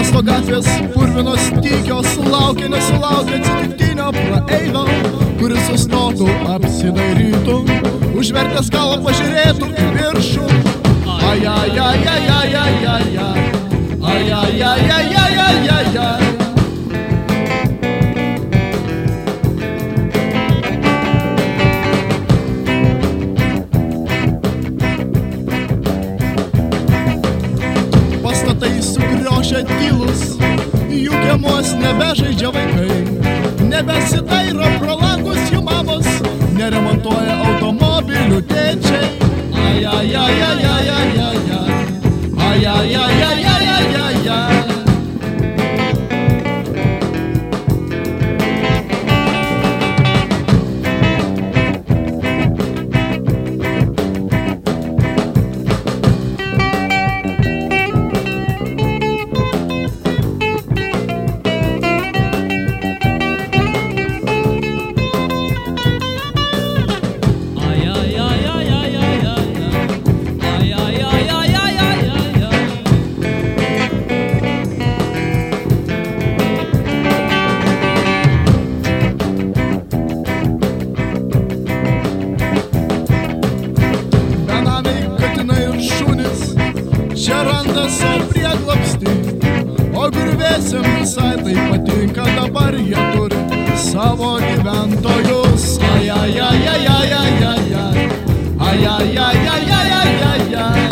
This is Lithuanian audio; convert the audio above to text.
Miesto gatvės purvinos tykios laukia nesulaukia atsitiktinio praeivio, kuris sustotų, apsidairytų, užvertęs galvą pažiūrėtų į viršų. Ai, ai, ai, ai, ai, ai, ai, ai, ai, ai, ai, ai, ai, ai, ai, ai. Pastatai sugriošę tylus, jų kiemuos nebežaidžia vaikai, nebesidairo pro langus jų mamos, neremontuoja automobilių tėčiai. Ai, ai, ai, ai, ai, ai, ai, ai, ai, ai, ai, ai, ai, ai, ai, ai. Čia randa savo prieglobstį, o griuvėsiam visai tai patinka, dabar jie turi savo gyventojus. Ai, ai, ai, ai, ai, ai, ai, ai, ai, ai, ai, ai, ai, ai, ai.